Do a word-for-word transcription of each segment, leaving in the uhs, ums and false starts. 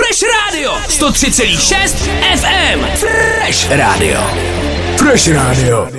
Fresh Radio sto tři celá šest ef em. Fresh Radio. Fresh Radio.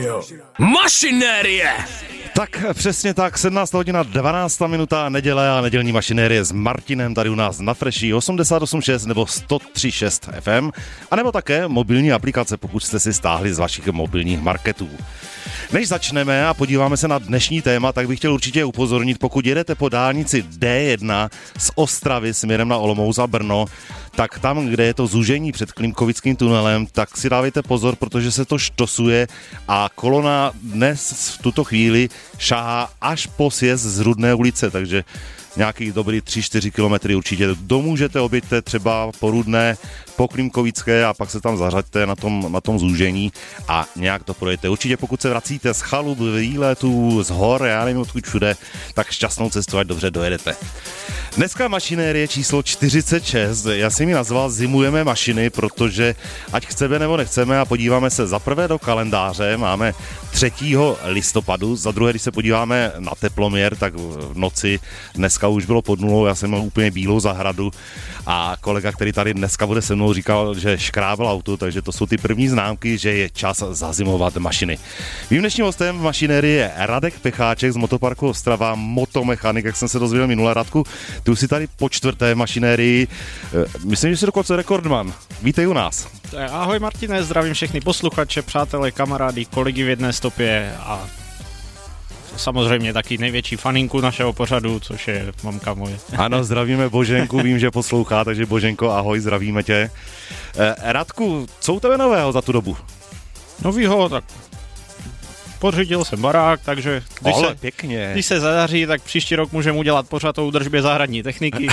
Mašinérie. Tak přesně tak, sedmnáctá hodina, dvanáctá minuta, neděle a nedělní mašinérie s Martinem tady u nás na Freshi osmdesát osm šest nebo sto tři šest ef em, anebo také mobilní aplikace, pokud jste si stáhli z vašich mobilních marketů. Než začneme a podíváme se na dnešní téma, tak bych chtěl určitě upozornit, pokud jedete po dálnici dé jedna z Ostravy směrem na Olomouc a Brno, tak tam, kde je to zúžení před Klimkovickým tunelem, tak si dávejte pozor, protože se to štosuje a kolona dnes v tuto chvíli šahá až po sjezd z Rudné ulice, takže nějaký dobrý tři čtyři kilometry určitě domůžete, objeďte třeba po Rudné, po Klimkovické a pak se tam zařaďte na tom, na tom zúžení a nějak to projete. Určitě pokud se vracíte z chalup, výletů, z hor, já nevím odkud všude, tak šťastnou cestu, ať dobře dojedete. Dneska mašinérie číslo čtyřicet šest, já jsem ji nazval Zimujeme mašiny, protože ať chceme nebo nechceme a podíváme se za prvé do kalendáře, máme třetího listopadu, za druhé, když se podíváme na teploměr, tak v noci dneska už bylo pod nulou, já jsem měl úplně bílou zahradu a kolega, který tady dneska bude se mnou, říkal, že škrábl auto, takže to jsou ty první známky, že je čas zazimovat mašiny. Mým dnešním hostem v mašinérii je Radek Pecháček z Motoparku Ostrava, motomechanik, jak jsem se dozvěděl minule. Radku, ty už jsi tady po čtvrté mašinérii, myslím, že jsi dokonce rekordman. Vítej u nás. Ahoj Martine, zdravím všechny posluchače, přátelé, kamarády, kolegy v jedné stopě a samozřejmě taky největší faninku našeho pořadu, což je mamka moje. Ano, zdravíme Boženku, vím, že poslouchá, takže Boženko, ahoj, zdravíme tě. Eh, Radku, co u tebe nového za tu dobu? Novýho, tak pořídil jsem barák, takže když, Ale, se, pěkně. když se zadaří, tak příští rok můžeme udělat pořad o údržbě zahradní techniky.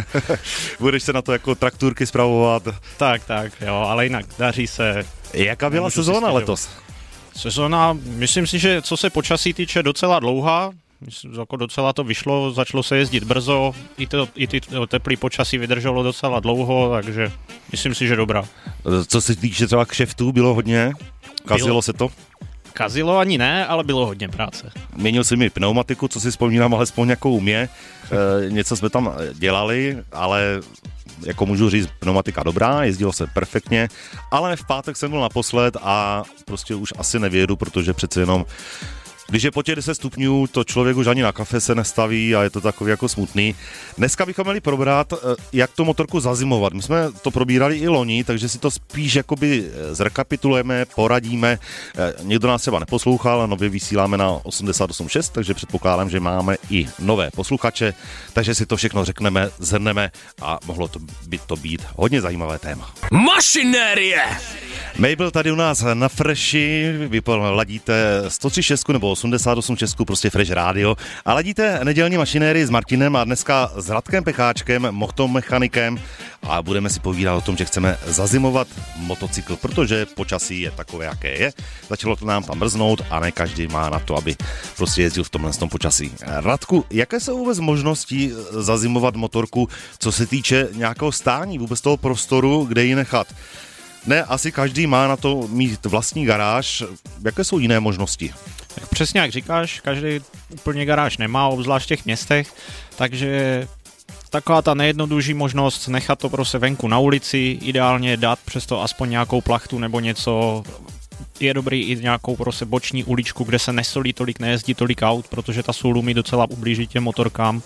Budeš se na to jako traktůrky spravovat. Tak, tak, jo, ale jinak daří se. Jaká byla sezóna letos? Sezóna, myslím si, že co se počasí týče, docela dlouhá. Myslím, jako docela to vyšlo, začalo se jezdit brzo, i, to, i ty teplý počasí vydrželo docela dlouho, takže myslím si, že dobrá. Co se týče třeba kšeftů, bylo hodně? Kazilo bylo, se to? Kazilo ani ne, ale bylo hodně práce. Měnil jsi mi pneumatiku, co si vzpomínám, alespoň nějakou mě. E, něco jsme tam dělali, ale jako můžu říct, pneumatika dobrá, jezdilo se perfektně, ale v pátek jsem byl naposled a prostě už asi nevědu, protože přece jenom když je po těch deset stupňů, to člověk už ani na kafe se nestaví a je to takový jako smutný. Dneska bychom měli probrat, jak tu motorku zazimovat. My jsme to probírali i loni, takže si to spíš jakoby zrekapitulujeme, poradíme. Někdo nás třeba neposlouchal, nově vysíláme na osmdesát osm šest, takže předpokládám, že máme i nové posluchače, takže si to všechno řekneme, zhrneme a mohlo to být, to být hodně zajímavé téma. Mašinérie! Mabel tady u nás na Freshi, vy ladíte sto tři šest nebo osmdesát osm šest, prostě Fresh Radio a ladíte nedělní mašinérii s Martinem a dneska s Radkem Pecháčkem, motomechanikem a budeme si povídat o tom, že chceme zazimovat motocykl, protože počasí je takové, jaké je. Začalo to nám tam mrznout a ne každý má na to, aby prostě jezdil v tomhle tom počasí. Radku, jaké jsou vůbec možnosti zazimovat motorku, co se týče nějakého stání, vůbec toho prostoru, kde ji nechat? Ne, asi každý má na to mít vlastní garáž. Jaké jsou jiné možnosti? Tak přesně jak říkáš, každý úplně garáž nemá, obzvlášť v těch městech, takže taková ta nejjednodušší možnost nechat to prostě venku na ulici, ideálně dát přesto aspoň nějakou plachtu nebo něco. Je dobrý i nějakou prostě boční uličku, kde se nesolí tolik, nejezdí tolik aut, protože ta sůl umí docela ublížit těm motorkám.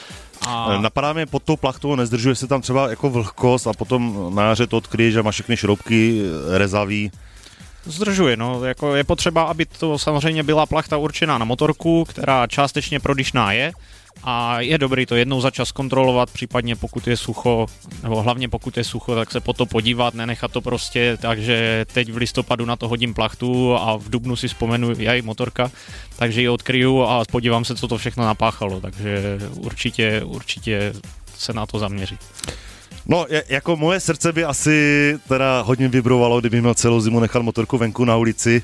A... Napadá mě pod tou plachtou, nezdržuje se tam třeba jako vlhkost a potom na jaře to odkryješ a máš všechny šroubky rezaví. Zdržuje, no, jako je potřeba, aby to samozřejmě byla plachta určená na motorku, která částečně prodyšná je a je dobrý to jednou za čas kontrolovat, případně pokud je sucho, nebo hlavně pokud je sucho, tak se po to podívat, nenechat to prostě, takže teď v listopadu na to hodím plachtu a v dubnu si vzpomenu, jaj, motorka, takže ji odkryju a podívám se, co to všechno napáchalo, takže určitě, určitě se na to zaměří. No, jako moje srdce by asi teda hodně vibrovalo, kdyby měl celou zimu nechat motorku venku na ulici,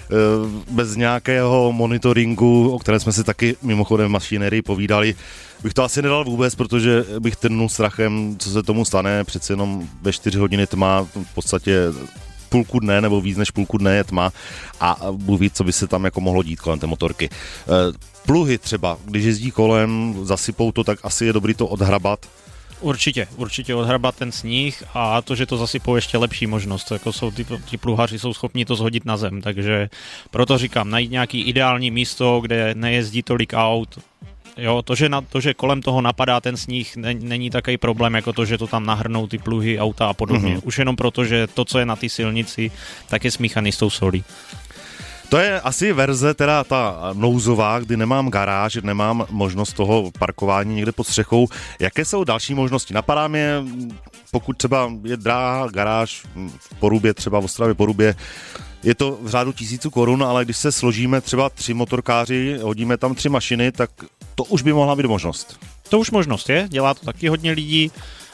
bez nějakého monitoringu, o kterém jsme si taky mimochodem v mašinérii povídali. Bych to asi nedal vůbec, protože bych trnul strachem, co se tomu stane, přece jenom ve čtyři hodiny tma, v podstatě půlku dne nebo víc než půlku dne je tma a Bůh ví, co by se tam jako mohlo dít kolem té motorky. Pluhy třeba, když jezdí kolem, zasypou to, tak asi je dobrý to odhrabat. Určitě, určitě odhrabat ten sníh a to, že to zasypou ještě lepší možnost, jako jsou ty, ty pluhaři jsou schopni to zhodit na zem, takže proto říkám, najít nějaký ideální místo, kde nejezdí tolik aut. Jo, to, že, na, to, že kolem toho napadá ten sníh, ne, není takový problém, jako to, že to tam nahrnou ty pluhy, auta a podobně. Mm-hmm. Už jenom proto, že to, co je na té silnici, tak je smíchaný s tou solí. To je asi verze, teda ta nouzová, kdy nemám garáž, nemám možnost toho parkování někde pod střechou. Jaké jsou další možnosti? Napadá mě, pokud třeba je dráha garáž v Porubě, třeba v Ostravě Porubě, je to v řádu tisíců korun, ale když se složíme třeba tři motorkáři, hodíme tam tři mašiny, tak to už by mohla být možnost. To už možnost je, dělá to taky hodně lidí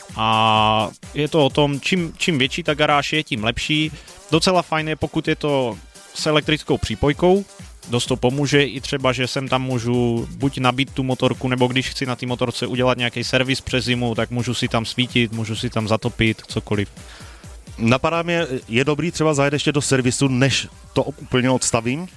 a je to o tom, čím, čím větší ta garáž je, tím lepší. Docela fajn je, pokud je to s elektrickou přípojkou, dost to pomůže i třeba, že sem tam můžu buď nabít tu motorku, nebo když chci na té motorce udělat nějaký servis přes zimu, tak můžu si tam svítit, můžu si tam zatopit, cokoliv. Napadá mě, je dobrý třeba zajet ještě do servisu, než to úplně odstavím?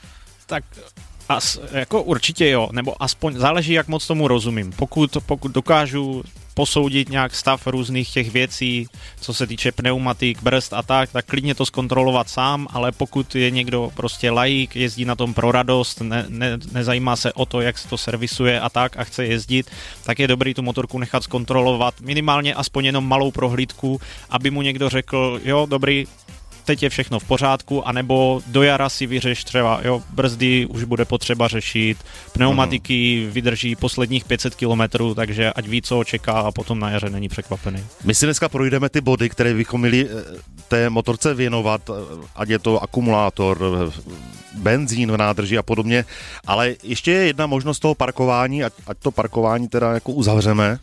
Tak as, jako určitě jo, nebo aspoň záleží, jak moc tomu rozumím. Pokud, pokud dokážu posoudit nějak stav různých těch věcí, co se týče pneumatik, brzd a tak, tak klidně to zkontrolovat sám, ale pokud je někdo prostě laik, jezdí na tom pro radost, ne, ne, nezajímá se o to, jak se to servisuje a tak a chce jezdit, tak je dobrý tu motorku nechat zkontrolovat, minimálně aspoň jenom malou prohlídku, aby mu někdo řekl, jo, dobrý, teď je všechno v pořádku, anebo do jara si vyřeš třeba, jo, brzdy už bude potřeba řešit, pneumatiky vydrží posledních pět set kilometrů, takže ať ví, co čeká a potom na jaře není překvapený. My si dneska projdeme ty body, které bychom měli té motorce věnovat, ať je to akumulátor, benzín v nádrži a podobně, ale ještě je jedna možnost toho parkování, ať, ať to parkování teda jako uzavřeme.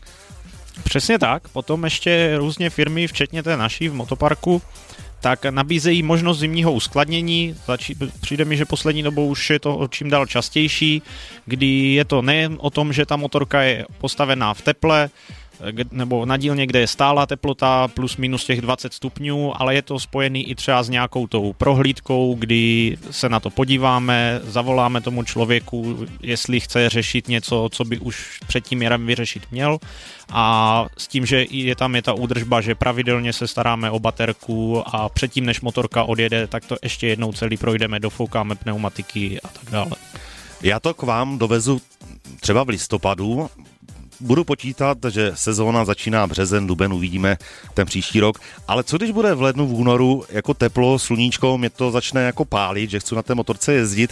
Přesně tak, potom ještě různě firmy, včetně té naší v motoparku, tak nabízejí možnost zimního uskladnění. Začí, přijde mi, že poslední dobou už je to čím dál častější, kdy je to nejen o tom, že ta motorka je postavená v teple, nebo na dílně, kde je stálá teplota plus minus těch dvacet stupňů, ale je to spojený i třeba s nějakou tou prohlídkou, kdy se na to podíváme, zavoláme tomu člověku, jestli chce řešit něco, co by už před tím jarem vyřešit měl, a s tím, že je tam je ta údržba, že pravidelně se staráme o baterku a předtím, než motorka odjede, tak to ještě jednou celý projdeme, dofoukáme pneumatiky a tak dále. Já to k vám dovezu třeba v listopadu. Budu počítat, že sezóna začíná březen, duben, uvidíme ten příští rok, ale co když bude v lednu, v únoru jako teplo, sluníčko, mě to začne jako pálit, že chci na té motorce jezdit,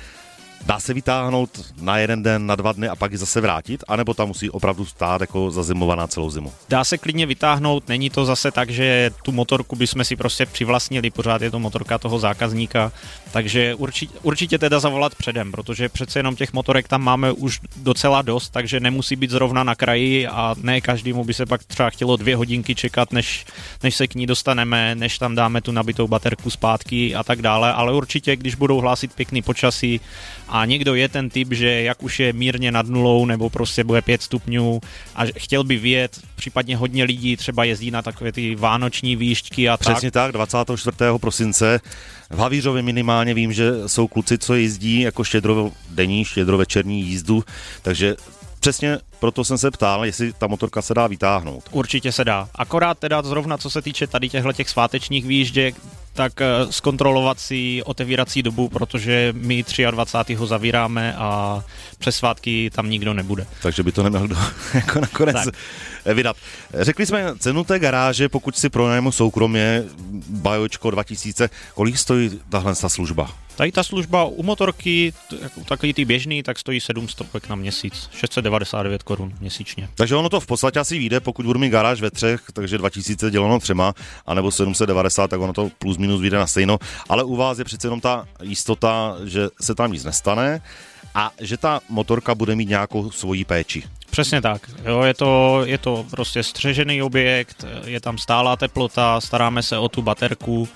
dá se vytáhnout na jeden den, na dva dny a pak ji zase vrátit, anebo tam musí opravdu stát jako zazimovaná celou zimu? Dá se klidně vytáhnout, není to zase tak, že tu motorku bychom si prostě přivlastnili, pořád je to motorka toho zákazníka, takže určitě, určitě teda zavolat předem, protože přece jenom těch motorek tam máme už docela dost, takže nemusí být zrovna na kraji a ne každému by se pak třeba chtělo dvě hodinky čekat, než, než se k ní dostaneme, než tam dáme tu nabitou baterku zpátky a tak dále, ale určitě, když budou hlásit pěkný počasí a někdo je ten typ, že jak už je mírně nad nulou nebo prostě bude pět stupňů a chtěl by vyjet, případně hodně lidí třeba jezdí na takové ty vánoční výšťky a Přesně tak. tak. tak, dvacátého čtvrtého prosince v Havířově minimálně vím, že jsou kluci, co jezdí jako štědrodenní, štědrovečerní jízdu, takže přesně proto jsem se ptal, jestli ta motorka se dá vytáhnout. Určitě se dá. Akorát teda zrovna co se týče tady těchto těch svátečních výjížděk, tak zkontrolovat si otevírací dobu, protože my dvacátého třetího zavíráme a přes svátky tam nikdo nebude. Takže by to neměl do, jako nakonec tak vydat. Řekli jsme cenu té garáže, pokud si pronajmu soukromě Bajočko dva tisíce, kolik stojí tahle služba? Tady ta služba u motorky, jako takový ty běžný, tak stojí sedm stovek na měsíc, šest set devadesát devět korun měsíčně. Takže ono to v podstatě asi vyjde, pokud budu mít garáž ve třech, takže dva tisíce děláno třema, anebo sedm set devadesát, tak ono to plus minus vyjde na stejno, ale u vás je přece jenom ta jistota, že se tam nic nestane a že ta motorka bude mít nějakou svoji péči. Přesně tak. Jo, je to, je to prostě střežený objekt, je tam stálá teplota, staráme se o tu baterku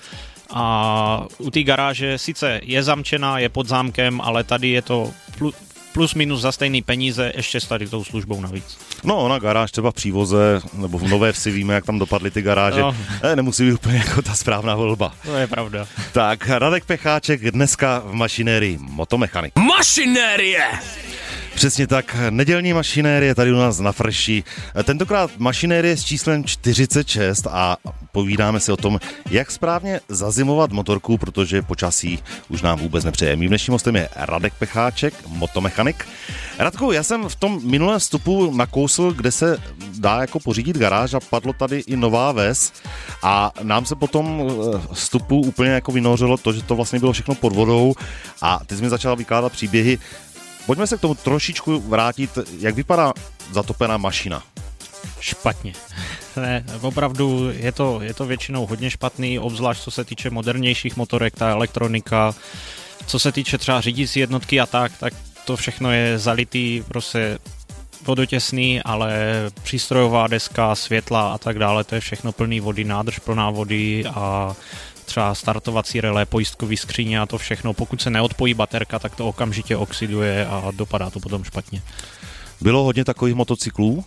a u té garáže sice je zamčená, je pod zámkem, ale tady je to plus, plus minus za stejný peníze ještě s tady tou službou navíc. No, ona garáž třeba v Přívoze, nebo v Nové Vsi víme, jak tam dopadly ty garáže, no. Nemusí být úplně jako ta správná volba. To je pravda. Tak, Radek Pecháček dneska v mašinérii Motomechanik. Mašinérie! Přesně tak, nedělní mašinérie tady u nás na Freši. Tentokrát mašinérie s číslem čtyřicet šest a povídáme si o tom, jak správně zazimovat motorku, protože počasí už nám vůbec nepřeje. Mým dnešním hostem je Radek Pecháček, motomechanik. Radku, já jsem v tom minulém vstupu nakousl, kde se dá jako pořídit garáž a padlo tady i nová ves a nám se potom vstupu úplně jako vynořilo to, že to vlastně bylo všechno pod vodou a ty jsi mi začala vykládat příběhy. Pojďme se k tomu trošičku vrátit, jak vypadá zatopená mašina. Špatně. Ne, opravdu je to, je to většinou hodně špatný, obzvlášť co se týče modernějších motorek, ta elektronika, co se týče třeba řídící jednotky a tak, tak to všechno je zalitý, prostě vodotěsný, ale přístrojová deska, světla a tak dále, to je všechno plný vody, nádrž plná vody a třeba startovací relé, pojistkový skříně a to všechno. Pokud se neodpojí baterka, tak to okamžitě oxiduje a dopadá to potom špatně. Bylo hodně takových motocyklů?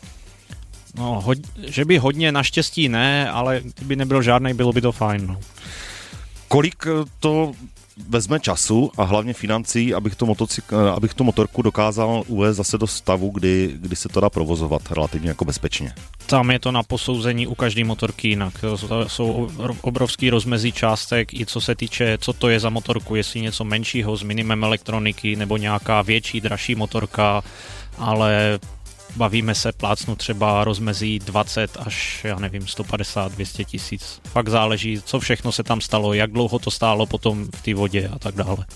No, hod, že by hodně, naštěstí ne, ale kdyby nebyl žádnej, bylo by to fajn. No. Kolik to vezme času a hlavně financí, abych to, motocykl, abych tu motorku dokázal uvést zase do stavu, kdy, kdy se to dá provozovat relativně jako bezpečně? Tam je to na posouzení u každé motorky jinak. To jsou obrovský rozmezí částek, i co se týče, co to je za motorku, jestli něco menšího s minimem elektroniky nebo nějaká větší, dražší motorka, ale bavíme se plácnu třeba rozmezí dvacet až, já nevím, sto padesát, dvě stě tisíc. Fakt záleží, co všechno se tam stalo, jak dlouho to stálo potom v té vodě a tak dále.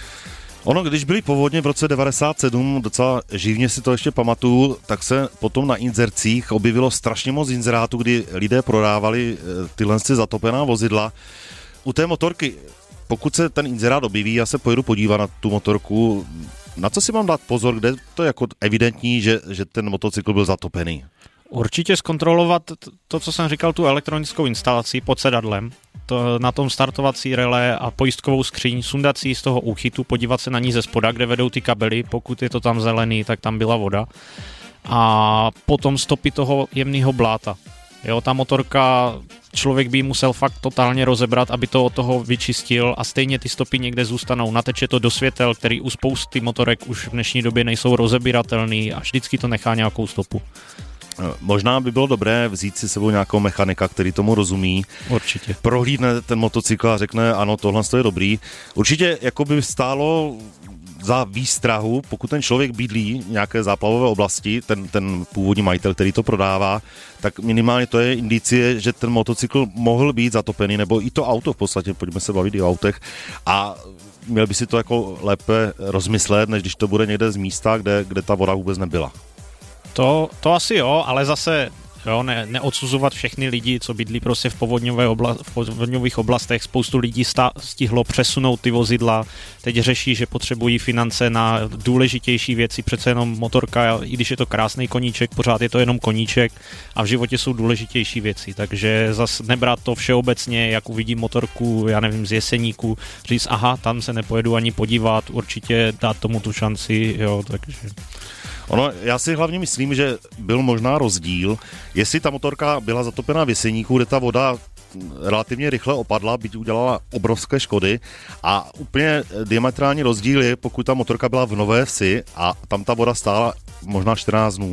Ono, když byly povodně v roce devadesát sedm, docela živně si to ještě pamatuju, tak se potom na inzercích objevilo strašně moc inzerátů, kdy lidé prodávali tyhle zatopená vozidla. U té motorky, pokud se ten inzerát objeví, já se pojedu podívat na tu motorku, na co si mám dát pozor, kde to je jako evidentní, že, že ten motocykl byl zatopený? Určitě zkontrolovat to, co jsem říkal, tu elektronickou instalaci pod sedadlem, to, na tom startovací relé a pojistkovou skříň, sundat si z toho úchytu, podívat se na ní ze spoda, kde vedou ty kabely, pokud je to tam zelený, tak tam byla voda. A potom stopy toho jemného bláta. Jo, ta motorka, člověk by musel fakt totálně rozebrat, aby to od toho vyčistil a stejně ty stopy někde zůstanou. Nateče to do světel, který u spousty motorek už v dnešní době nejsou rozebíratelný a vždycky to nechá nějakou stopu. Možná by bylo dobré vzít si sebou nějakého mechanika, který tomu rozumí. Určitě. Prohlídne ten motocykl a řekne, ano, tohle je dobrý. Určitě jako by stálo za výstrahu, pokud ten člověk bydlí v nějaké záplavové oblasti, ten, ten původní majitel, který to prodává, tak minimálně to je indicie, že ten motocykl mohl být zatopený, nebo i to auto v podstatě, pojďme se bavit i o autech, a měl by si to jako lépe rozmyslet, než když to bude někde z místa, kde, kde ta voda vůbec nebyla. To, to asi jo, ale zase jo, ne, neodsuzovat všechny lidi, co bydlí prostě v, povodňové obla, v povodňových oblastech. Spoustu lidí sta, stihlo přesunout ty vozidla, teď řeší, že potřebují finance na důležitější věci, přece jenom motorka, i když je to krásný koníček, pořád je to jenom koníček a v životě jsou důležitější věci, takže zas nebrat to všeobecně, jak uvidím motorku, já nevím, z Jeseníku, říct, aha, tam se nepojedu ani podívat, určitě dát tomu tu šanci, jo, takže... Ono, já si hlavně myslím, že byl možná rozdíl, jestli ta motorka byla zatopená v Jeseníku, kde ta voda relativně rychle opadla, byť udělala obrovské škody, a úplně diametrální rozdíl je, pokud ta motorka byla v Nové Vsi a tam ta voda stála možná čtrnáct dnů.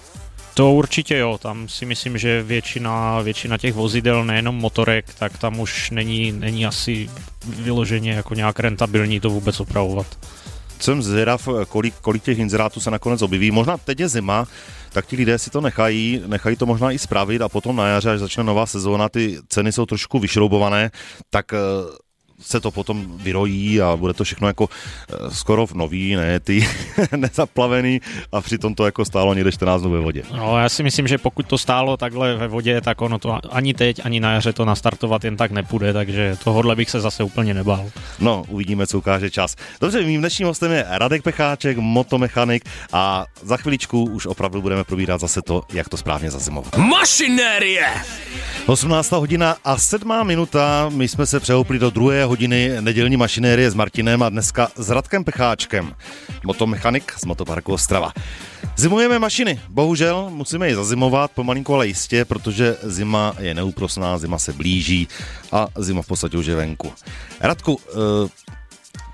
To určitě jo, tam si myslím, že většina, většina těch vozidel, nejenom motorek, tak tam už není, není asi vyloženě jako nějak rentabilní to vůbec opravovat. Jsem zvědav, kolik, kolik těch inzerátů se nakonec objeví. Možná teď je zima, tak ti lidé si to nechají, nechají to možná i spravit a potom na jaře, až začne nová sezóna, ty ceny jsou trošku vyšroubované, tak se to potom vyrojí a bude to všechno jako skoro nový, ne, ty nezaplavený, a přitom to jako stálo někde čtrnáct dnů ve vodě. No, já si myslím, že pokud to stálo takhle ve vodě, tak ono to ani teď, ani na jaře to nastartovat jen tak nepůjde, takže tohodle bych se zase úplně nebál. No, uvidíme, co ukáže čas. Dobře, mým dnešním hostem je Radek Pecháček, motomechanik, a za chviličku už opravdu budeme probírat zase to, jak to správně zazimovat. Mašinérie! osmnáctá hodina a sedmá minuta, my jsme se přehoupli do druhé hodiny nedělní mašinérie s Martinem a dneska s Radkem Pecháčkem, motomechanik z Motoparku Ostrava. Zimujeme mašiny, bohužel musíme ji zazimovat pomalinku, ale jistě, protože zima je neúprosná, zima se blíží a zima v podstatě už je venku. Radku,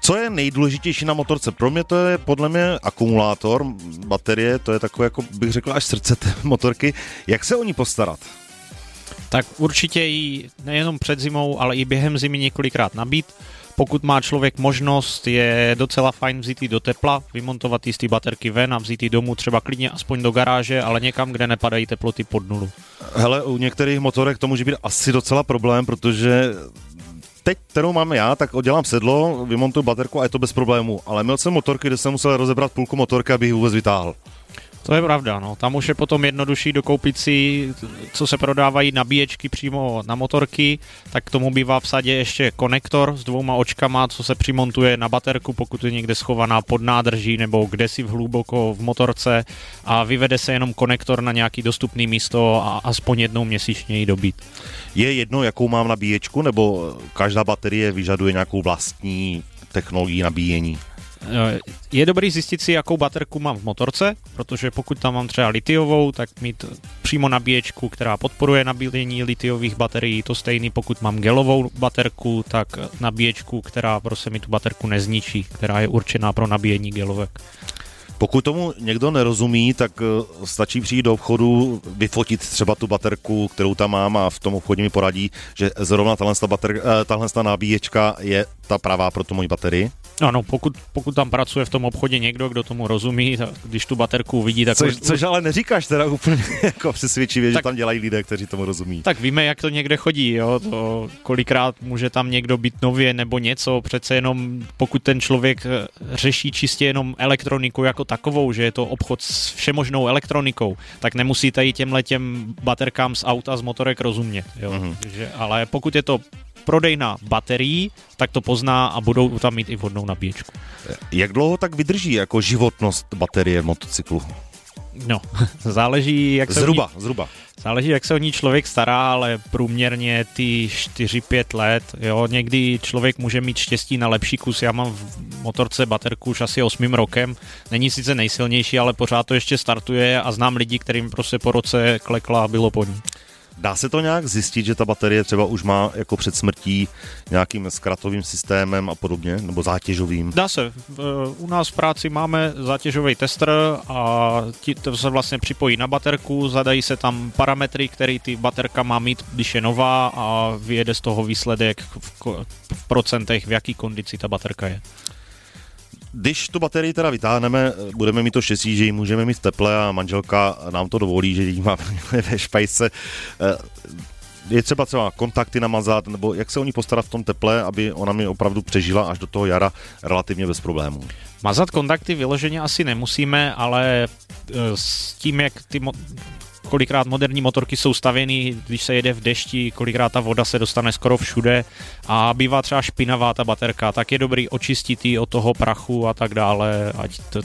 Co je nejdůležitější na motorce? Pro mě to je podle mě akumulátor, baterie, to je takové, jako bych řekl, až srdce té motorky. Jak se o ní postarat? Tak určitě ji nejenom před zimou, ale i během zimy několikrát nabít. Pokud má člověk možnost, je docela fajn vzít ji do tepla, vymontovat ji z té baterky ven a vzít ji domů třeba klidně aspoň do garáže, ale někam, kde nepadají teploty pod nulu. Hele, u některých motorek to může být asi docela problém, protože teď, kterou máme já, tak oddělám sedlo, vymontuju baterku a je to bez problémů. Ale měl jsem motorky, kde jsem musel rozebrat půlku motorky, abych ji vůbec vytáhl. To je pravda, no. Tam už je potom jednodušší dokoupit si, co se prodávají nabíječky přímo na motorky, tak k tomu bývá v sadě ještě konektor s dvouma očkama, co se přimontuje na baterku, pokud je někde schovaná pod nádrží nebo kdesi v hluboko v motorce a vyvede se jenom konektor na nějaký dostupný místo a aspoň jednou měsíčně ji dobít. Je jedno, jakou mám nabíječku, nebo každá baterie vyžaduje nějakou vlastní technologii nabíjení? Je dobrý zjistit si, jakou baterku mám v motorce, protože pokud tam mám třeba litiovou, tak mít přímo nabíječku, která podporuje nabíjení litiových baterií, to stejný, pokud mám gelovou baterku, tak nabíječku, která prostě mi tu baterku nezničí, která je určená pro nabíjení gelovek. Pokud tomu někdo nerozumí, tak stačí přijít do obchodu, vyfotit třeba tu baterku, kterou tam mám a v tom obchodě mi poradí, že zrovna tahle bater, tahle nabíječka je ta pravá pro tu moji baterii. Ano, pokud, pokud tam pracuje v tom obchodě někdo, kdo tomu rozumí, tak když tu baterku vidí, tak... Což, což ale neříkáš teda úplně jako přesvědčivě, tak, že tam dělají lidé, kteří tomu rozumí. Tak víme, jak to někde chodí, jo, to kolikrát může tam někdo být nově nebo něco, přece jenom pokud ten člověk řeší čistě jenom elektroniku jako takovou, že je to obchod s všemožnou elektronikou, tak nemusíte i těmhletěm baterkám z auta, z motorek rozumět, jo. Mm-hmm. že, ale pokud je to prodejna baterií, tak to pozná a budou tam mít i vhodnou nabíječku. Jak dlouho tak vydrží jako životnost baterie v motocyklu? No, záleží, jak se zhruba, o ní, zhruba. Záleží, jak se o ní člověk stará, ale průměrně ty čtyři pět let, jo, někdy člověk může mít štěstí na lepší kus. Já mám v motorce baterku už asi osmým rokem, není sice nejsilnější, ale pořád to ještě startuje a znám lidi, kterým prostě po roce klekla a bylo po ní. Dá se to nějak zjistit, že ta baterie třeba už má jako před smrtí nějakým zkratovým systémem a podobně, nebo zátěžovým? Dá se. U nás v práci máme zátěžový tester a to se vlastně připojí na baterku, zadají se tam parametry, které ty baterka má mít, když je nová a vyjede z toho výsledek v procentech, v jaký kondici ta baterka je. Když tu baterii teda vytáhneme, budeme mít to štěstí, že ji můžeme mít v teple a manželka nám to dovolí, že ji máme ve špajce. Je třeba třeba kontakty namazat, nebo jak se o ní postarat v tom teple, aby ona mi opravdu přežila až do toho jara relativně bez problémů. Mazat kontakty vyloženě asi nemusíme, ale s tím, jak ty mo- kolikrát moderní motorky jsou stavěny, když se jede v dešti, kolikrát ta voda se dostane skoro všude a bývá třeba špinavá ta baterka, tak je dobrý očistit ji od toho prachu a tak dále, ať to,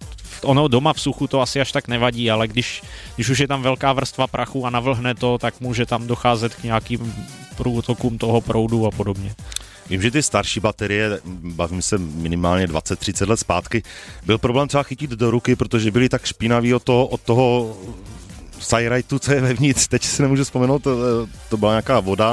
ono doma v suchu to asi až tak nevadí, ale když, když už je tam velká vrstva prachu a navlhne to, tak může tam docházet k nějakým průtokům toho proudu a podobně. Vím, že ty starší baterie, bavím se minimálně dvacet třicet let zpátky, byl problém třeba chytit do ruky, protože byly tak špinaví od toho, od toho sajrajtu, co je vevnitř, teď si nemůžu vzpomenout, to, to byla nějaká voda,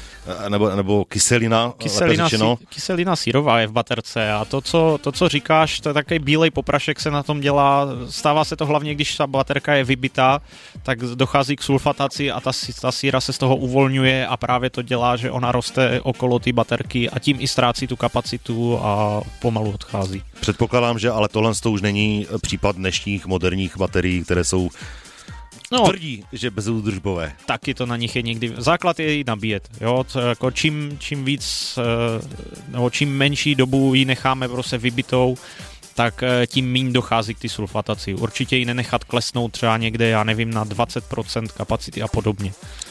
nebo, nebo kyselina, kyselina, sí, kyselina sírová je v baterce a to co, to, co říkáš, to je takový bílej poprašek se na tom dělá, stává se to hlavně, když ta baterka je vybitá, tak dochází k sulfataci a ta, ta síra se z toho uvolňuje a právě to dělá, že ona roste okolo té baterky a tím i ztrácí tu kapacitu a pomalu odchází. Předpokládám, že ale tohle to už není případ dnešních moderních baterií, které jsou No, tvrdí, že bezúdržbové. Taky to na nich je někdy. Základ je ji nabíjet. Jo? To jako čím, čím víc, nebo čím menší dobu ji necháme prostě vybitou, tak tím méně dochází k ty sulfataci. Určitě ji nenechat klesnout třeba někde, já nevím, na dvacet procent kapacity a podobně.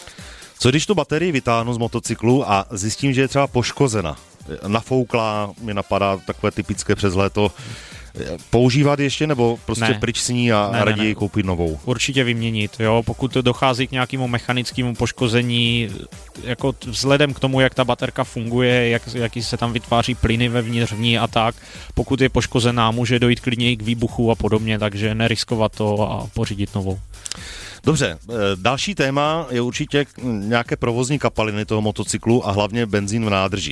Co když tu baterii vytáhnu z motocyklu a zjistím, že je třeba poškozena? Nafouklá, mi napadá takové typické přes léto. Používat ještě, nebo prostě ne. pryč s ní a ne, raději ne, ne. koupit novou? Určitě vyměnit, jo, pokud to dochází k nějakému mechanickému poškození, jako vzhledem k tomu, jak ta baterka funguje, jak, jaký se tam vytváří plyny vevnitř v ní a tak, pokud je poškozená, může dojít klidně i k výbuchu a podobně, takže neriskovat to a pořídit novou. Dobře, další téma je určitě nějaké provozní kapaliny toho motocyklu a hlavně benzín v nádrži.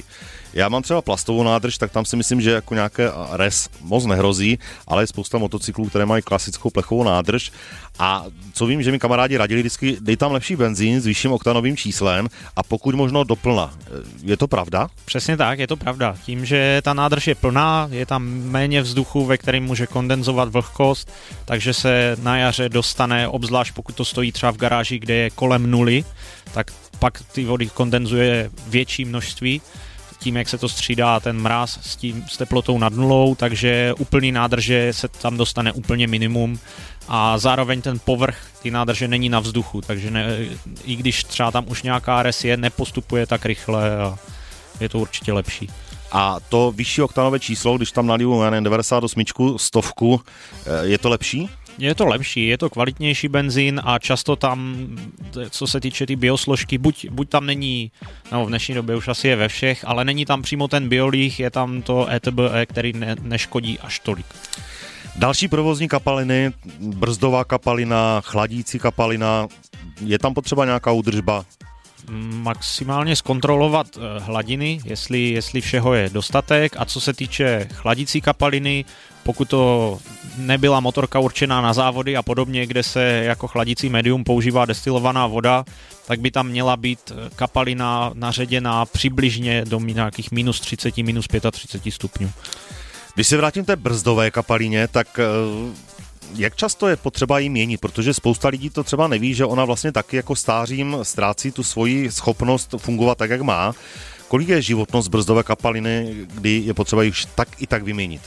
Já mám třeba plastovou nádrž, tak tam si myslím, že jako nějaké res moc nehrozí, ale je spousta motocyklů, které mají klasickou plechovou nádrž. A co vím, že mi kamarádi radili vždycky, dej tam lepší benzín s vyšším oktanovým číslem a pokud možno doplna. Je to pravda? Přesně tak, je to pravda. Tím, že ta nádrž je plná, je tam méně vzduchu, ve kterém může kondenzovat vlhkost, takže se na jaře dostane, obzvlášť pokud to stojí třeba v garáži, kde je kolem nuly, tak pak ty vody kondenzuje větší množství, tím, jak se to střídá ten mráz s, tím, s teplotou nad nulou, takže úplný nádrže se tam dostane úplně minimum a zároveň ten povrch ty nádrže není na vzduchu, takže ne, i když třeba tam už nějaká res je, nepostupuje tak rychle a je to určitě lepší. A to vyšší oktanové číslo, když tam naliju devadesát osm, stovku, je to lepší? Je to lepší, je to kvalitnější benzín a často tam, co se týče ty biosložky, buď, buď tam není, no v dnešní době už asi je ve všech, ale není tam přímo ten biolích, je tam to E T B E, který ne, neškodí až tolik. Další provozní kapaliny, brzdová kapalina, chladící kapalina, je tam potřeba nějaká údržba? Maximálně zkontrolovat hladiny, jestli, jestli všeho je dostatek a co se týče chladící kapaliny, pokud to nebyla motorka určená na závody a podobně, kde se jako chladící médium používá destilovaná voda, tak by tam měla být kapalina naředěná přibližně do nějakých minus třicet, minus třicet pět stupňů. Když se vrátím k té brzdové kapalině, tak jak často je potřeba jí měnit, protože spousta lidí to třeba neví, že ona vlastně taky jako stářím ztrácí tu svoji schopnost fungovat tak, jak má. Kolik je životnost brzdové kapaliny, kdy je potřeba ji tak i tak vyměnit?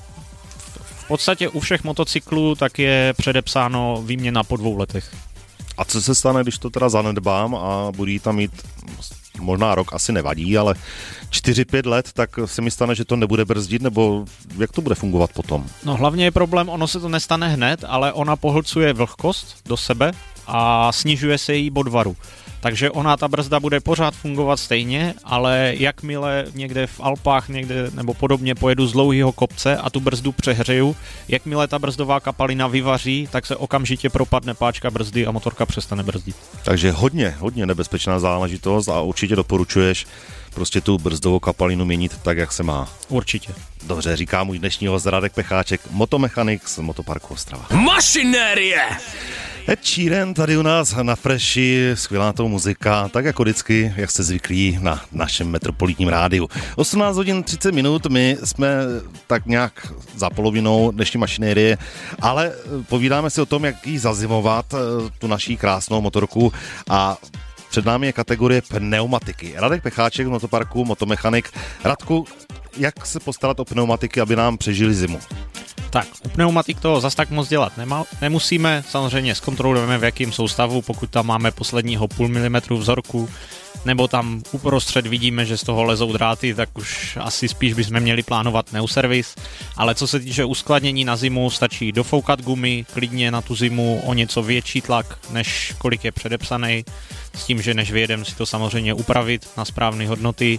V podstatě u všech motocyklů tak je předepsáno výměna po dvou letech. A co se stane, když to teda zanedbám a budu jí tam mít možná rok, asi nevadí, ale čtyři pět let, tak se mi stane, že to nebude brzdit, nebo jak to bude fungovat potom? No hlavně je problém, ono se to nestane hned, ale ona pohlcuje vlhkost do sebe a snižuje se její bodvaru. Takže ona, ta brzda bude pořád fungovat stejně, ale jakmile někde v Alpách někde nebo podobně pojedu z dlouhého kopce a tu brzdu přehřeju, jakmile ta brzdová kapalina vyvaří, tak se okamžitě propadne páčka brzdy a motorka přestane brzdit. Takže hodně, hodně nebezpečná záležitost a určitě doporučuješ prostě tu brzdovou kapalinu měnit tak, jak se má. Určitě. Dobře, říká můj dnešní host Radek Pecháček, motomechanik z Motoparku Ostrava. Mašinérie! Ed Sheeran tady u nás na Freši, skvělá to muzika, tak jako vždycky, jak jste zvyklí na našem metropolitním rádiu. osmnáct hodin třicet minut, my jsme tak nějak za polovinou dnešní mašinérie, ale povídáme si o tom, jak jí zazimovat, tu naší krásnou motorku a před námi je kategorie pneumatiky. Radek Pecháček z Motoparku, motomechanik. Radku, jak se postarat o pneumatiky, aby nám přežili zimu? Tak, u pneumatik toho zas tak moc dělat nema, nemusíme, samozřejmě zkontrolujeme, v jakém jsou stavu, pokud tam máme posledního půl milimetru vzorku, nebo tam uprostřed vidíme, že z toho lezou dráty, tak už asi spíš bychom měli plánovat pneuservis, ale co se týče uskladnění na zimu, stačí dofoukat gumy, klidně na tu zimu o něco větší tlak, než kolik je předepsaný, s tím, že než vyjedeme si to samozřejmě upravit na správné hodnoty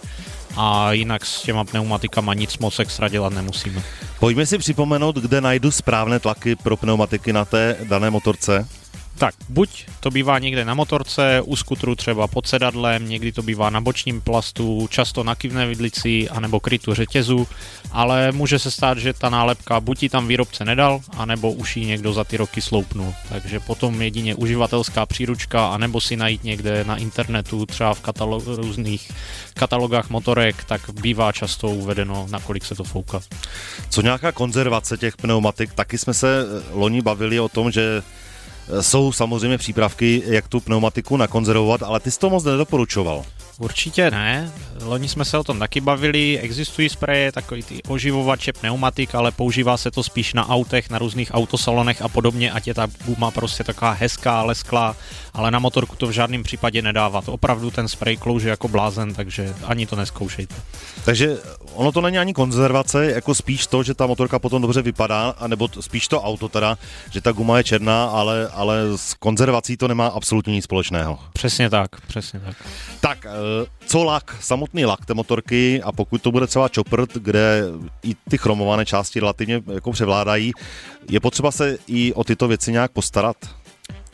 a jinak s těma pneumatikama nic moc extra dělat nemusíme. Pojďme si připomenout, kde najdu správné tlaky pro pneumatiky na té dané motorce. Tak, buď to bývá někde na motorce, u skutru třeba pod sedadlem, někdy to bývá na bočním plastu, často na kyvné vidlici anebo krytu řetězu, ale může se stát, že ta nálepka buď ji tam výrobce nedal, anebo už ji někdo za ty roky sloupnul. Takže potom jedině uživatelská příručka, anebo si najít někde na internetu, třeba v katalo- různých katalogách motorek, tak bývá často uvedeno, nakolik se to fouká. Co nějaká konzervace těch pneumatik? Taky jsme se loni bavili o tom, že jsou samozřejmě přípravky, jak tu pneumatiku nakonzervovat, ale ty jsi to moc nedoporučoval. Určitě ne. Loni jsme se o tom taky bavili. Existují spreje, takový ty oživovače pneumatik, ale používá se to spíš na autech, na různých autosalonech a podobně, ať je ta guma prostě taková hezká, lesklá, ale na motorku to v žádném případě nedávat. Opravdu ten sprej klouže jako blázen, takže ani to neskoušejte. Takže ono to není ani konzervace, jako spíš to, že ta motorka potom dobře vypadá, anebo spíš to auto teda, že ta guma je černá, ale, ale s konzervací to nemá absolutně nic společného. Přesně tak, přesně tak. Tak, co lak, samotný lak té motorky a pokud to bude třeba chopper, kde i ty chromované části relativně jako převládají, je potřeba se i o tyto věci nějak postarat?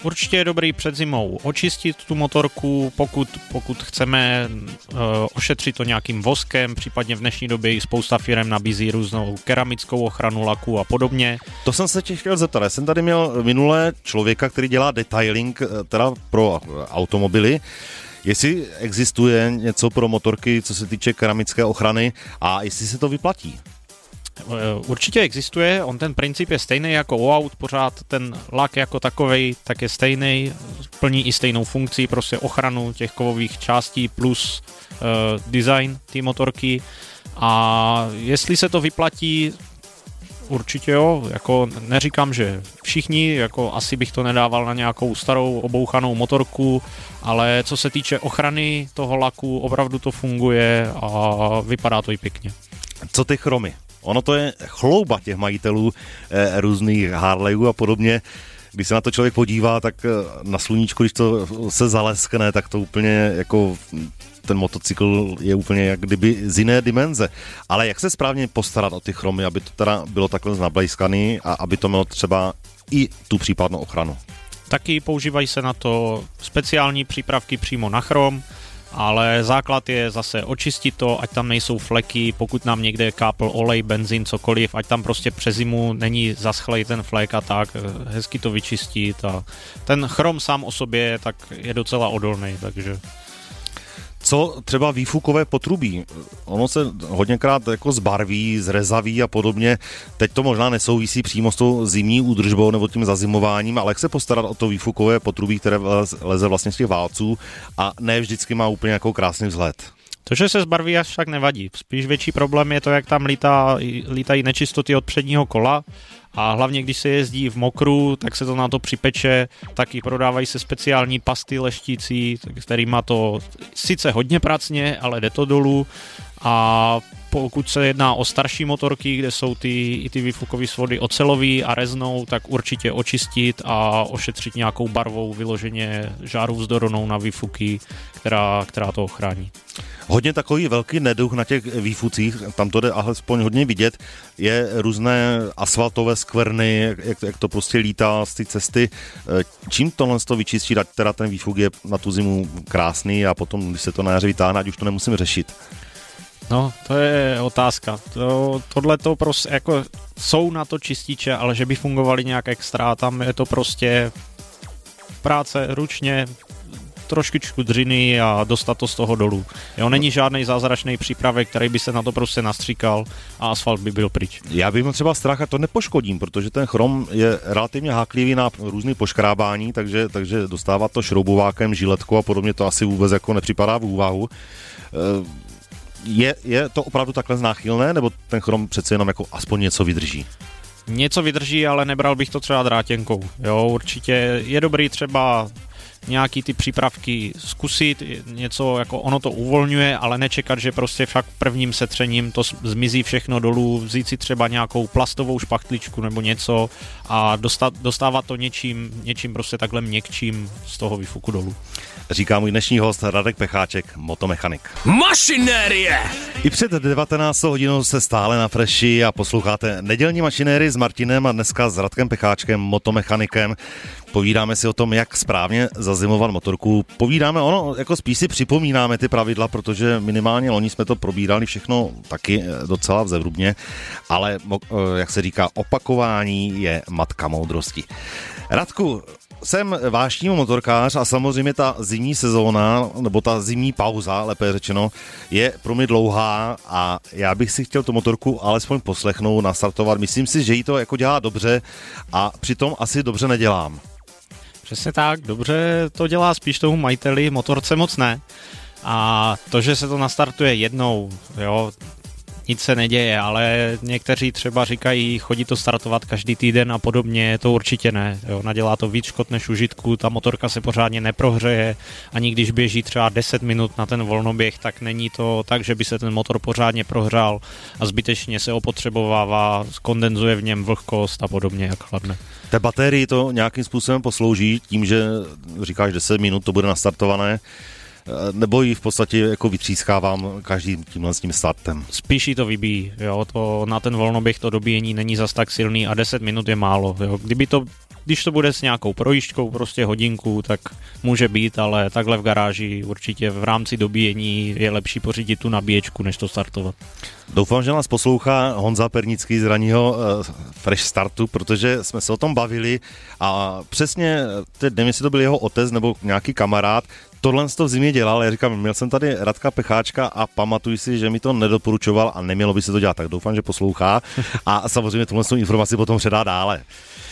Určitě je dobrý před zimou očistit tu motorku, pokud, pokud chceme uh, ošetřit to nějakým voskem, případně v dnešní době i spousta firem nabízí různou keramickou ochranu laku a podobně. To jsem se tě chtěl zeptat. Já jsem tady měl minulé člověka, který dělá detailing teda pro automobily. Jestli existuje něco pro motorky, co se týče keramické ochrany a jestli se to vyplatí? Určitě existuje, on ten princip je stejný jako u aut, pořád ten lak jako takovej tak je stejný, plní i stejnou funkci, prostě ochranu těch kovových částí plus uh, design té motorky a jestli se to vyplatí, určitě jo, jako neříkám, že všichni, jako asi bych to nedával na nějakou starou obouchanou motorku, ale co se týče ochrany toho laku, opravdu to funguje a vypadá to i pěkně. Co ty chromy? Ono to je chlouba těch majitelů eh, různých Harleyů a podobně. Když se na to člověk podívá, tak na sluníčku, když to se zaleskne, tak to úplně jako ten motocykl je úplně jak kdyby z jiné dimenze. Ale jak se správně postarat o ty chromy, aby to teda bylo takhle nablejskaný a aby to mělo třeba i tu případnou ochranu? Taky používají se na to speciální přípravky přímo na chrom, ale základ je zase očistit to, ať tam nejsou fleky, pokud nám někde kápl olej, benzín, cokoliv, ať tam prostě přes zimu není zaschlej ten flek a tak, hezky to vyčistit a ten chrom sám o sobě tak je docela odolný, takže... Co třeba výfukové potrubí? Ono se hodněkrát jako zbarví, zrezaví a podobně. Teď to možná nesouvisí přímo s tou zimní údržbou nebo tím zazimováním, ale jak se postarat o to výfukové potrubí, které leze vlastně z těch válců a ne vždycky má úplně jako krásný vzhled? To, že se zbarví, až tak nevadí. Spíš větší problém je to, jak tam lítá, lítají nečistoty od předního kola a hlavně, když se jezdí v mokru, tak se to na to připeče, taky prodávají se speciální pasty leštící, kterýma to sice hodně pracně, ale jde to dolů a pokud se jedná o starší motorky, kde jsou ty, i ty výfukové svody ocelový a reznou, tak určitě očistit a ošetřit nějakou barvou vyloženě žáru vzdorovnou na výfuky, která, která to ochrání. Hodně takový velký neduch na těch výfucích, tam to jde alespoň hodně vidět, je různé asfaltové skvrny, jak, jak to prostě lítá z té cesty. Čím tohle to vyčistit, ať teda ten výfuk je na tu zimu krásný a potom, když se to na jaře vytáhne, ať už to nemusím řešit. No, to je otázka. To, tohle to prostě, jako jsou na to čističe, ale že by fungovaly nějak extra, tam je to prostě práce ručně, trošičku dřiny a dostat to z toho dolů. Jo, není žádný zázračný přípravek, který by se na to prostě nastříkal a asfalt by byl pryč. Já bych měl třeba strach a to nepoškodím, protože ten chrom je relativně háklivý na různý poškrábání, takže, takže dostává to šroubovákem, žiletkou a podobně to asi vůbec jako nepřipadá v úvahu. Je, je to opravdu takhle náchylné, nebo ten chrom přece jenom jako aspoň něco vydrží? Něco vydrží, ale nebral bych to třeba drátěnkou. Jo, určitě je dobrý třeba nějaký ty přípravky zkusit, něco jako ono to uvolňuje, ale nečekat, že prostě fakt prvním setřením to zmizí všechno dolů, vzít si třeba nějakou plastovou špachtličku nebo něco a dostat, dostávat to něčím, něčím prostě takhle měkčím z toho výfuku dolů. Říká můj dnešní host Radek Pecháček, motomechanik. Mašinérie! I před devatenáctou hodinou se stále na Freši a posloucháte nedělní mašinérii s Martinem a dneska s Radkem Pecháčkem, motomechanikem. Povídáme si o tom, jak správně zazimovat motorku. Povídáme ono, jako spíš si připomínáme ty pravidla, protože minimálně loni jsme to probírali všechno taky docela vzevrubně, ale jak se říká, opakování je matka moudrosti. Radku, jsem vášnivý motorkář a samozřejmě ta zimní sezóna, nebo ta zimní pauza, lépe řečeno, je pro mě dlouhá a já bych si chtěl tu motorku alespoň poslechnout, nastartovat. Myslím si, že jí to jako dělá dobře a přitom asi dobře nedělám. Přesně tak, dobře to dělá spíš tomu majiteli, motorce moc ne. A to, že se to nastartuje jednou, jo, nic se neděje, ale někteří třeba říkají, chodí to startovat každý týden a podobně, to určitě ne. Jo, nadělá to víc škod než užitku, ta motorka se pořádně neprohřeje, ani když běží třeba deset minut na ten volnoběh, tak není to tak, že by se ten motor pořádně prohřál a zbytečně se opotřebovává, skondenzuje v něm vlhkost a podobně, jak chladne. Té baterii to nějakým způsobem poslouží tím, že říkáš deset minut to bude nastartované, nebo ji v podstatě jako vytřískávám každým tímhle s tím startem? Spíš jí to vybíjí, jo, to na ten volnoběh to dobíjení není zas tak silný a deset minut je málo, jo. Kdyby to Když to bude s nějakou projížďkou, prostě hodinku, tak může být, ale takhle v garáži určitě v rámci dobíjení je lepší pořídit tu nabíječku, než to startovat. Doufám, že nás poslouchá Honza Pernický z ranního uh, Fresh Startu, protože jsme se o tom bavili a přesně, teď nevím, jestli to byl jeho otec nebo nějaký kamarád, tohle to v zimě dělal, já říkám, měl jsem tady Radka Pecháčka a pamatuj si, že mi to nedoporučoval a nemělo by se to dělat, tak doufám, že poslouchá a samozřejmě tuhle informaci potom předá dále.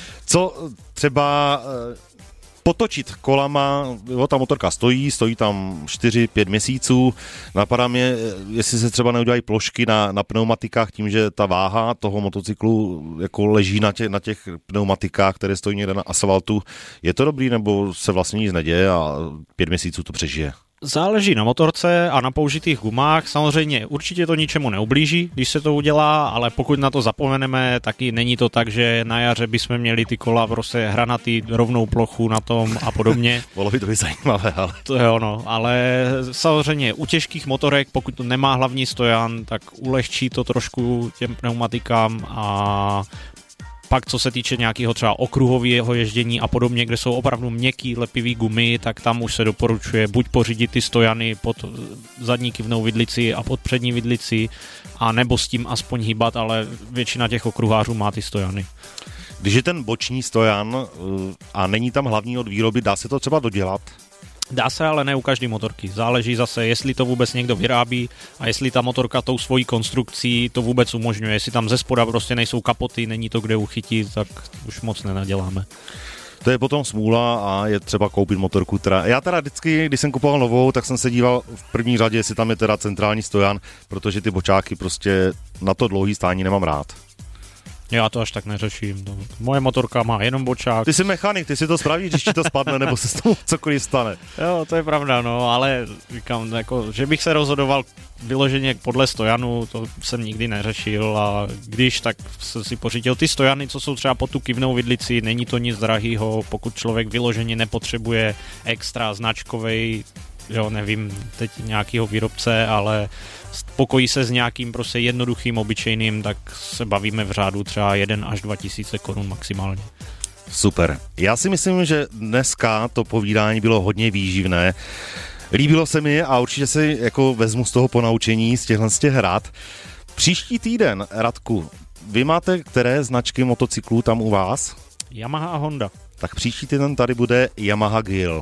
Co třeba potočit kolama, jo, ta motorka stojí, stojí tam čtyři pět měsíců, napadá mě, jestli se třeba neudělají plošky na, na pneumatikách tím, že ta váha toho motocyklu jako leží na těch, na těch pneumatikách, které stojí někde na asfaltu. Je to dobrý, nebo se vlastně nic neděje a pět měsíců to přežije? Záleží na motorce a na použitých gumách. Samozřejmě určitě to ničemu neublíží, když se to udělá, ale pokud na to zapomeneme, taky není to tak, že na jaře bychom měli ty kola prostě hranatý, rovnou plochu na tom a podobně. Bylo by to by zajímavé, ale... To je ono, ale samozřejmě u těžkých motorek, pokud to nemá hlavní stojan, tak ulehčí to trošku těm pneumatikám a pak co se týče nějakého třeba okruhového ježdění a podobně, kde jsou opravdu měkký lepivý gumy, tak tam už se doporučuje buď pořídit ty stojany pod zadní kivnou vidlici a pod přední vidlici, a nebo s tím aspoň hýbat, ale většina těch okruhářů má ty stojany. Když je ten boční stojan a není tam hlavní od výroby, dá se to třeba dodělat? Dá se, ale ne u každé motorky. Záleží zase, jestli to vůbec někdo vyrábí a jestli ta motorka tou svojí konstrukcí to vůbec umožňuje. Jestli tam ze spoda prostě nejsou kapoty, není to kde uchytit, tak už moc nenaděláme. To je potom smůla a je třeba koupit motorku. Teda. Já teda vždycky, když jsem kupoval novou, tak jsem se díval v první řadě, jestli tam je teda centrální stojan, protože ty bočáky prostě na to dlouhý stání nemám rád. Já to až tak neřeším. Moje motorka má jenom bočák. Ty jsi mechanik, ty si to spravíš, když ti to spadne, nebo se s tomu cokoliv stane. Jo, to je pravda, no, ale říkám, jako, že bych se rozhodoval vyloženě podle stojanu, to jsem nikdy neřešil, a když, tak jsem si pořídil ty stojany, co jsou třeba pod tu kivnou vidlici, není to nic drahýho, pokud člověk vyloženě nepotřebuje extra značkovej, jo, nevím, teď nějakýho výrobce, ale spokojí se s nějakým prostě jednoduchým, obyčejným, tak se bavíme v řádu třeba jeden až dva tisíce korun maximálně. Super. Já si myslím, že dneska to povídání bylo hodně výživné. Líbilo se mi a určitě si jako vezmu z toho ponaučení z těchhle z těch hrad. Příští týden, Radku, vy máte které značky motocyklů tam u vás? Yamaha a Honda. Tak příští týden tady bude Yamaha Gill.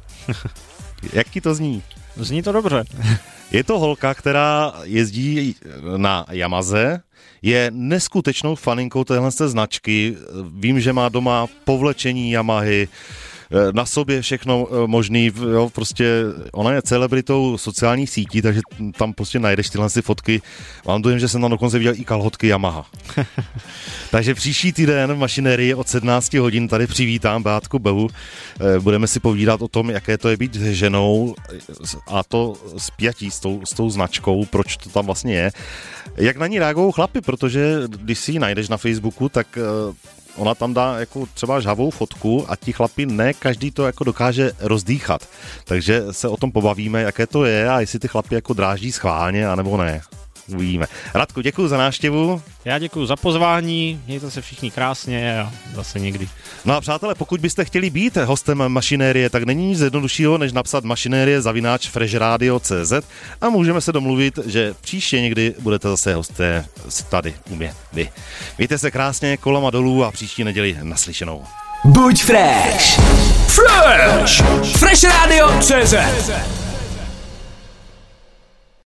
Jak ti to zní? Zní to dobře. Je to holka, která jezdí na Yamaze, je neskutečnou faninkou téhle značky. Vím, že má doma povlečení Yamahy, na sobě všechno možný, jo, prostě ona je celebritou sociálních sítí, takže tam prostě najdeš tyhle fotky. Mám dojem, že jsem tam dokonce viděl i kalhotky Yamaha. Takže příští týden v mašinérii od sedmnáct hodin tady přivítám Beátku Behu. Budeme si povídat o tom, jaké to je být ženou a to spjatí s tou, s tou značkou, proč to tam vlastně je. Jak na ní reagují chlapi, protože když si ji najdeš na Facebooku, tak ona tam dá jako třeba žhavou fotku a ti chlapi ne každý to jako dokáže rozdýchat. Takže se o tom pobavíme, jaké to je a jestli ty chlapi jako dráždí schválně, anebo ne. Uvidíme. Radku, děkuji za návštěvu. Já děkuji za pozvání, mějte se všichni krásně a zase někdy. No a přátelé, pokud byste chtěli být hostem Mašinérie, tak není nic jednoduššího, než napsat mašinérie zavináč freshradio tečka cé zet a můžeme se domluvit, že příště někdy budete zase hosté tady u mě vy. Mějte se krásně, kolama dolů a příští neděli naslyšenou. Buď fresh! Fresh! Fresh Radio tečka cé zet